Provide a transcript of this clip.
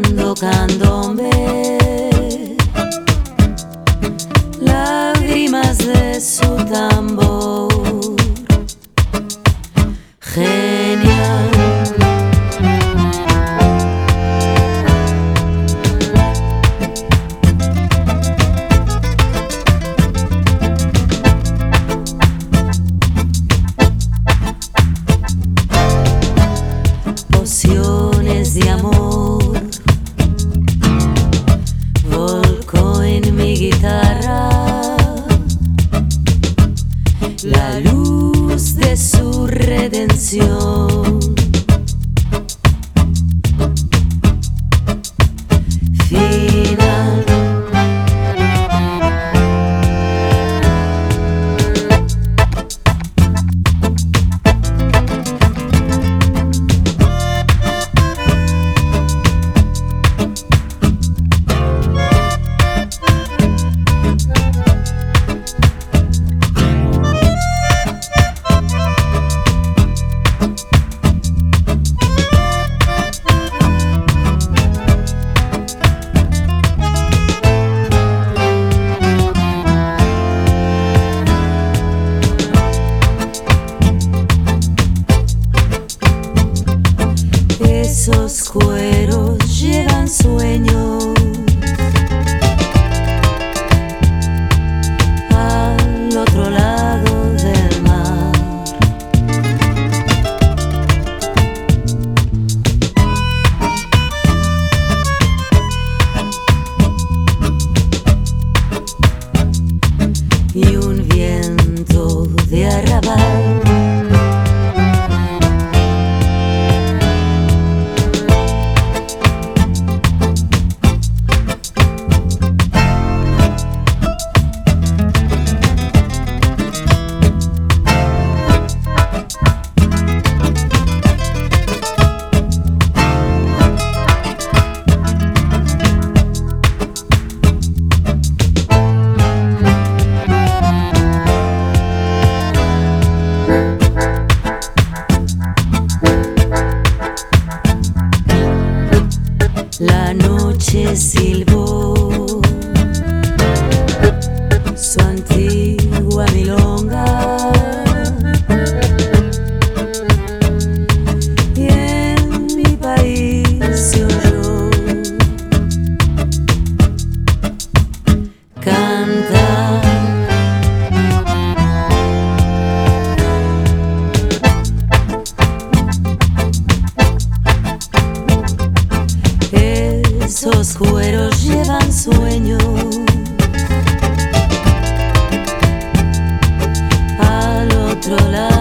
tocando candombe, lágrimas de su tambor. Genial. Pociones de amor volcó en mi guitarra la luz de su redención. Final. Esos cueros llevan sueños al otro lado del mar. Y un viento de arrabal la noche silbó su antigua milonga y en mi país se oyó cantar. Esos cueros llevan sueños al otro lado.